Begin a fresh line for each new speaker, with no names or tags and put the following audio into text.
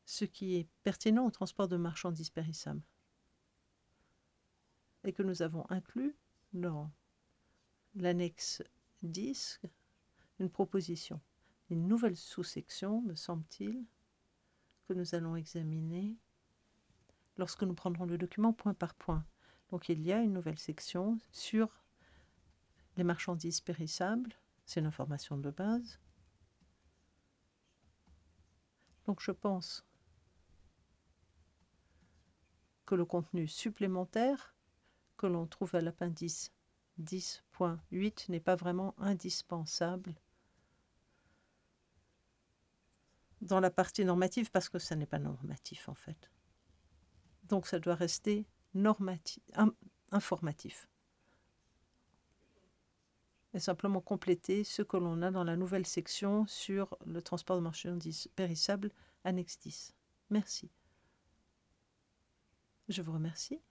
ce qui est pertinent au transport de marchandises périssables et que nous avons inclus dans l'annexe 10 une proposition, une nouvelle sous-section, me semble-t-il, que nous allons examiner lorsque nous prendrons le document point par point. Donc il y a une nouvelle section sur les marchandises périssables, c'est une information de base. Donc je pense que le contenu supplémentaire que l'on trouve à l'appendice 10.8 n'est pas vraiment indispensable dans la partie normative parce que ça n'est pas normatif en fait. Donc ça doit rester informatif. Et simplement compléter ce que l'on a dans la nouvelle section sur le transport de marchandises périssables, annexe 10. Merci. Je vous remercie.